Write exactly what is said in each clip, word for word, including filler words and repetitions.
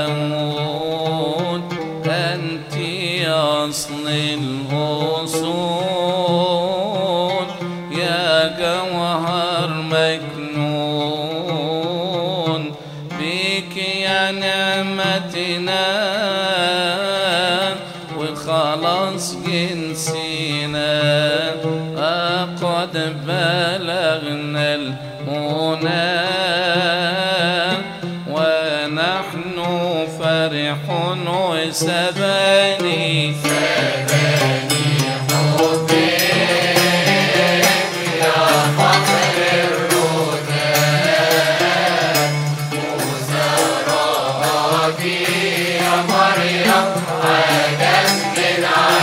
داود أنت أصل الأصول يا جوهر مكنون بك يا نعمتنا وخلاص جنسنا قد بلغنا المنى ونحن فرح وسباني سباني حبك يا فخر الردى مزارعك يا مريم عجب من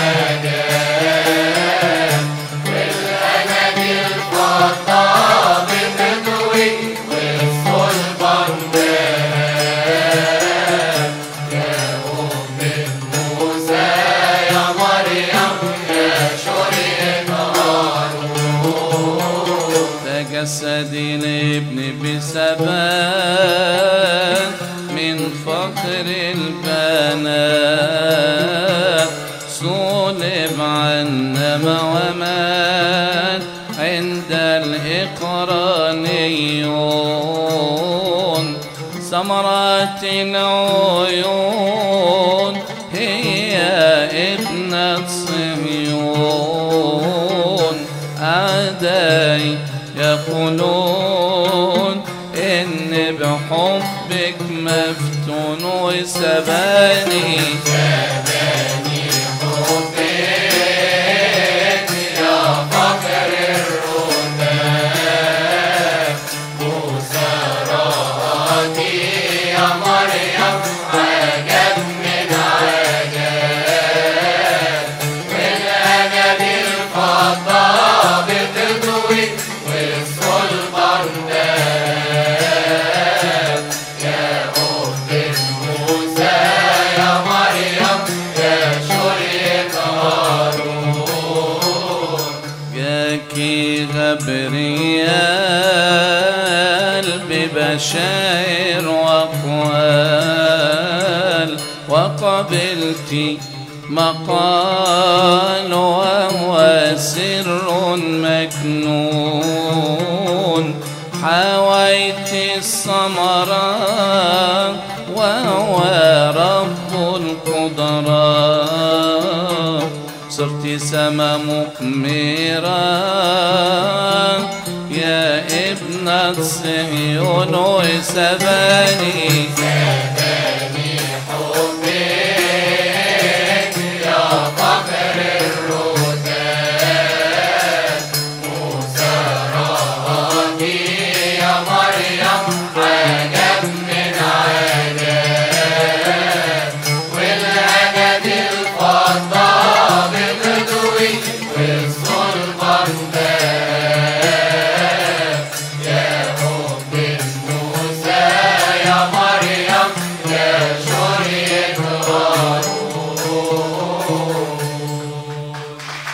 عجب والأناديل الفضة بتضوي والصلبة تجسد الابن بثبات من فخر البنات صلب عنا ومات عند الإقرانيون ثمرات العيون هي ابنة صهيون أعدائي يقولون إن بحبك مفتون وسباني سباني حبك يا فخر الردى مزارعك يا مريم عجب من عجب والأناديل الفضة بتضوي والصلبة نداب يا أخت موسى يا مريم يا شريك هارون جاكي غبريال ببشائر وأقوال وقبلتي مقال وهو سر مكنون حويت الثمرات وهو رب القدرات صرت سما مقمرا يا ابنة صهيون وسباني